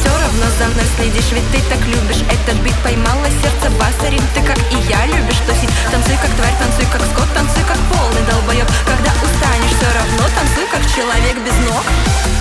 равно за мной следишь, ведь ты так любишь этот бит. Поймала сердце басарин, ты как и я любишь тусить. Танцуй как тварь, танцуй как скот, танцуй как полный долбоёб. Когда устанешь, все равно танцуй как человек без ног.